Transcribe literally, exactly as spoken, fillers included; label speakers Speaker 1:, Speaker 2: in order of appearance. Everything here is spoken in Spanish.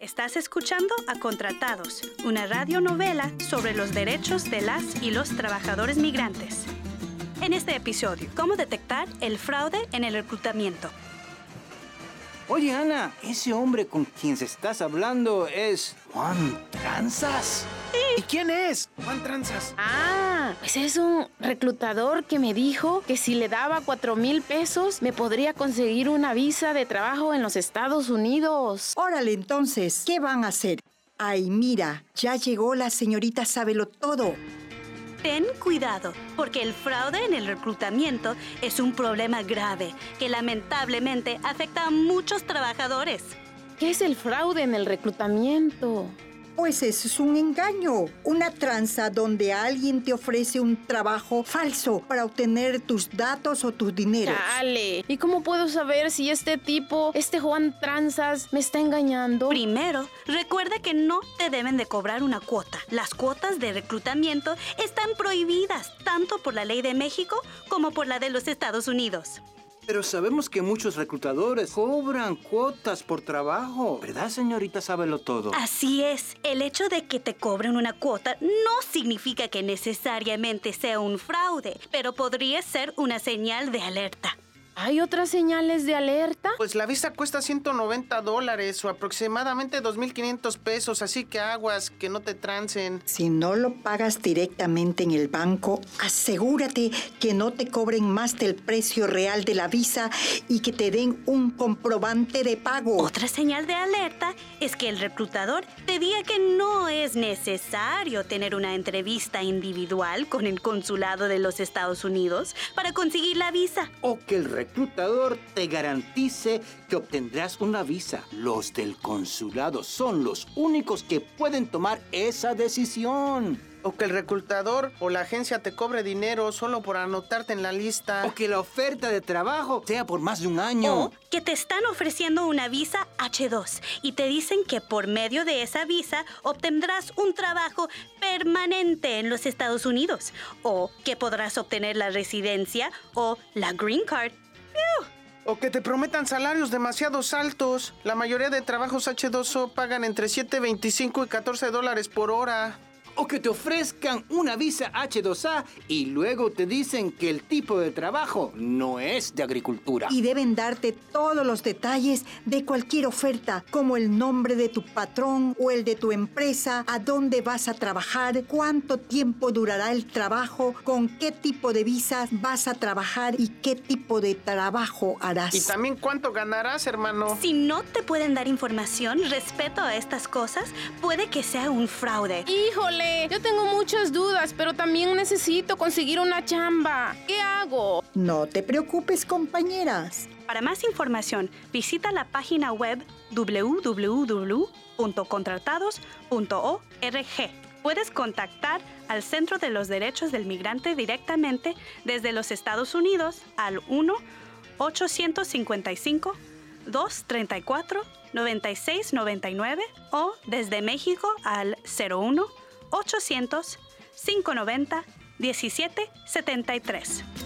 Speaker 1: Estás escuchando a Contratados, una radionovela sobre los derechos de las y los trabajadores migrantes. En este episodio, ¿cómo detectar el fraude en el reclutamiento?
Speaker 2: Oye, Ana, ese hombre con quien estás hablando es Juan Tranzas.
Speaker 1: Sí.
Speaker 3: ¿Y quién es Juan Tranzas?
Speaker 4: Ah, pues es un reclutador que me dijo que si le daba cuatro mil pesos me podría conseguir una visa de trabajo en los Estados Unidos.
Speaker 5: Órale, entonces, ¿qué van a hacer? Ay, mira, ya llegó la señorita Sabelotodo.
Speaker 1: Ten cuidado, porque el fraude en el reclutamiento es un problema grave que lamentablemente afecta a muchos trabajadores.
Speaker 4: ¿Qué es el fraude en el reclutamiento?
Speaker 5: Pues eso es un engaño, una tranza donde alguien te ofrece un trabajo falso para obtener tus datos o tus dineros.
Speaker 4: Chale, ¿y cómo puedo saber si este tipo, este Juan Tranzas, me está engañando?
Speaker 1: Primero, recuerda que no te deben de cobrar una cuota. Las cuotas de reclutamiento están prohibidas tanto por la ley de México como por la de los Estados Unidos.
Speaker 2: Pero sabemos que muchos reclutadores cobran cuotas por trabajo, ¿verdad, señorita Sabelotodo?
Speaker 1: Así es. El hecho de que te cobren una cuota no significa que necesariamente sea un fraude, pero podría ser una señal de alerta.
Speaker 4: ¿Hay otras señales de alerta?
Speaker 3: Pues la visa cuesta ciento noventa dólares o aproximadamente dos mil quinientos pesos, así que aguas, que no te trancen.
Speaker 5: Si no lo pagas directamente en el banco, asegúrate que no te cobren más del precio real de la visa y que te den un comprobante de pago.
Speaker 1: Otra señal de alerta es que el reclutador te diga que no es necesario tener una entrevista individual con el consulado de los Estados Unidos para conseguir la visa.
Speaker 2: O que el reclutador te garantice que obtendrás una visa. Los del consulado son los únicos que pueden tomar esa decisión.
Speaker 3: O que el reclutador o la agencia te cobre dinero solo por anotarte en la lista.
Speaker 2: O que la oferta de trabajo sea por más de un año.
Speaker 1: O que te están ofreciendo una visa hache dos y te dicen que por medio de esa visa obtendrás un trabajo permanente en los Estados Unidos. O que podrás obtener la residencia o la green card.
Speaker 3: O que te prometan salarios demasiado altos. La mayoría de trabajos hache dos o pagan entre siete veinticinco y catorce dólares por hora.
Speaker 2: O que te ofrezcan una visa hache dos a y luego te dicen que el tipo de trabajo no es de agricultura.
Speaker 5: Y deben darte todos los detalles de cualquier oferta, como el nombre de tu patrón o el de tu empresa, a dónde vas a trabajar, cuánto tiempo durará el trabajo, con qué tipo de visa vas a trabajar y qué tipo de trabajo harás.
Speaker 3: Y también cuánto ganarás, hermano.
Speaker 1: Si no te pueden dar información respecto a estas cosas, puede que sea un fraude.
Speaker 4: ¡Híjole! Yo tengo muchas dudas, pero también necesito conseguir una chamba. ¿Qué hago?
Speaker 5: No te preocupes, compañeras.
Speaker 1: Para más información, visita la página web doble u doble u doble u punto contratados punto org. Puedes contactar al Centro de los Derechos del Migrante directamente desde los Estados Unidos al uno ochocientos cincuenta y cinco, doscientos treinta y cuatro, noventa y seis noventa y nueve o desde México al cero uno ochocientos, cinco noventa, diecisiete setenta y tres.